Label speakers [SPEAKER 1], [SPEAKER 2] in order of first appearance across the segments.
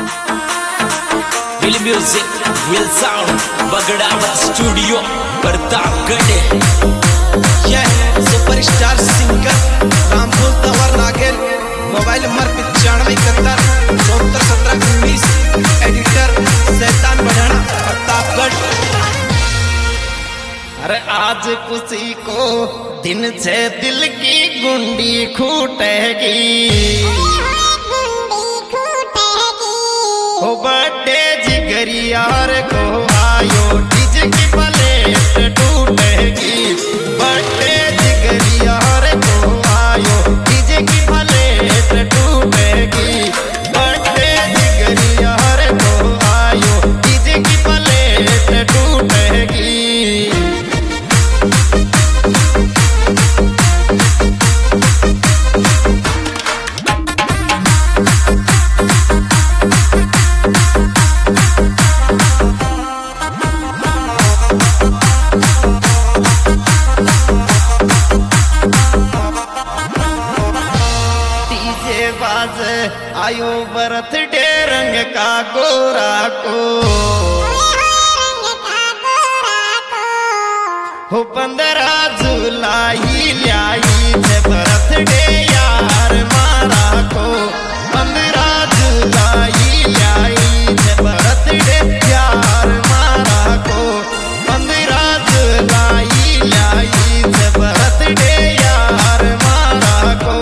[SPEAKER 1] Will music will sound Bagdawat studio Pratapgarh.
[SPEAKER 2] यह superstar singer Ramphool Tanwar Nagel. Mobile number 9571 74 17 19। Editor Shaitan Badhana Pratapgarh.
[SPEAKER 3] अरे आज खुशी को दिन से दिल की गुंडी खूटेगी, हो बर्थडे जिगरी यार को आयो डीजे की प्लेट टूटेगी। बर्थडे जिगरी यार को आयो डीजे की प्लेट टूटेगी। बर्थडे जिगरी यार को आयो डीजे की प्लेट टूटेगी। आयो बर्थडे रंग का गोरा को, हो 15 जुलाई लाई बर्थडे यार मारा को। 15 जुलाई लाई बर्थडे यार मारा को। 15 जुलाई लाई बर्थडे यार मारा को।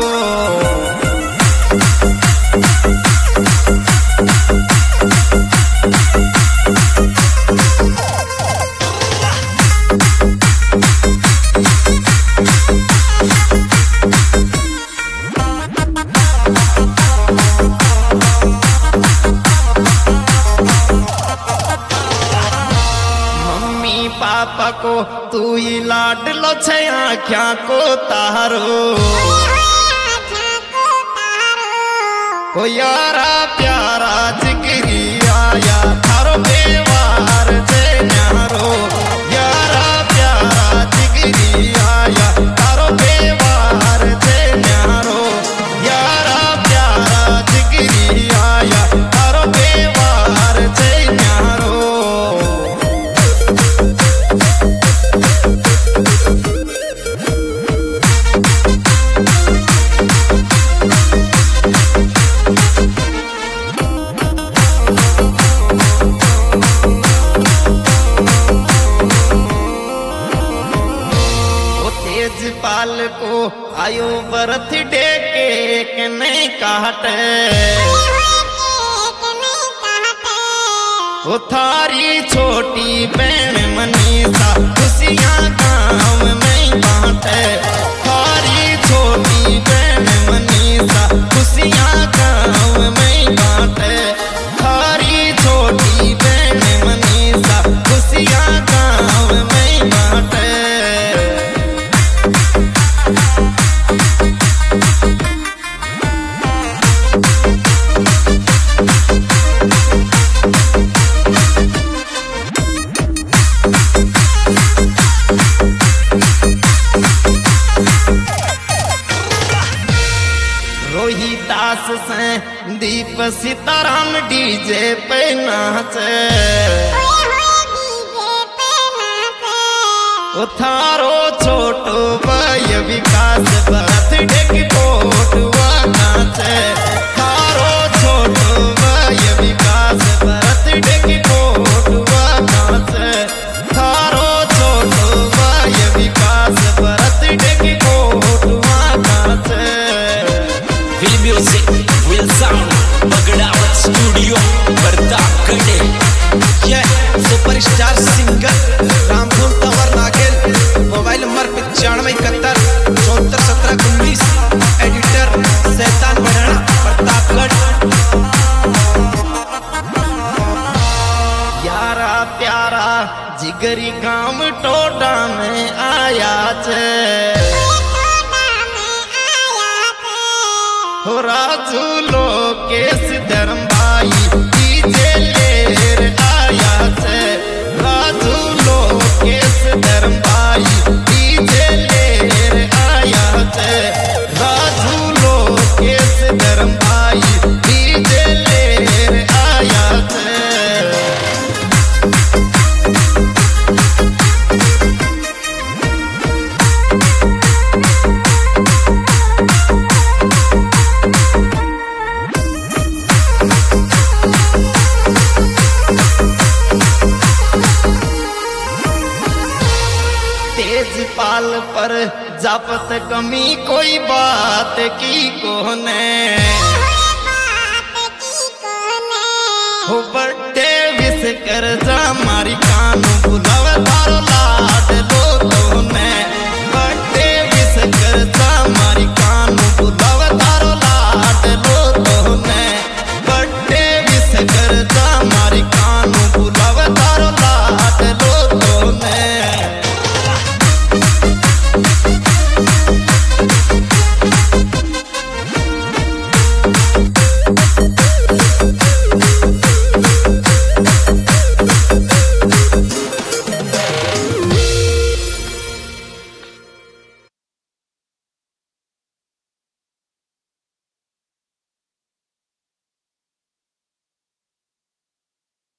[SPEAKER 3] पापा को तू ही लाडलो छे आँख्या को तारो, हो यारा प्यारा जिगरी आया थारो बेवार से न्यारो। यारा प्यारा जिगरी आया थारो बेवार से न्यारो। यारा प्यारा जिगरी आया थारो बेवार से न्यारो। पाल को आयो बर्थडे केक नहीं काटे, वो थारी छोटी बहन मनीषा खुशियाँ गाँव में बांटे। थारी छोटी बहन मनीषा खुशियाँ गाँव में बांटे। थारी छोटी बहन मनीषा खुशियाँ गाँव में बांटे। रोहिदास से दीप सीताराम डीजे पे नाचे। ओ थारो छोटो भाई विकास बर्थडे की फोटुआ नाचे। थारो छोटो भाई विकास बर्थडे की फोटुआ नाचे। थारो छोटो भाई विकास बर्थडे की फोटुआ नाचे।
[SPEAKER 1] Will music will sound Bagdawat studio Pratapgarh.
[SPEAKER 2] यह superstar singer Ramphool Tanwar Nagel. Mobile number 9571 74 17 19। Editor Shaitan Badhana Pratapgarh.
[SPEAKER 3] यारा प्यारा जिगरी गांव टोडा में आया छे, हो राजू लोकेश धर्म भाई डीजे लेर आया छे। राजू लोकेश धर्म भाई डीजे लेर आया छे। राजू लोकेश धर्म भाई डीजे लेर आया हाल पर जापत कमी कोई बात की कोने हो बर्थडे विश कर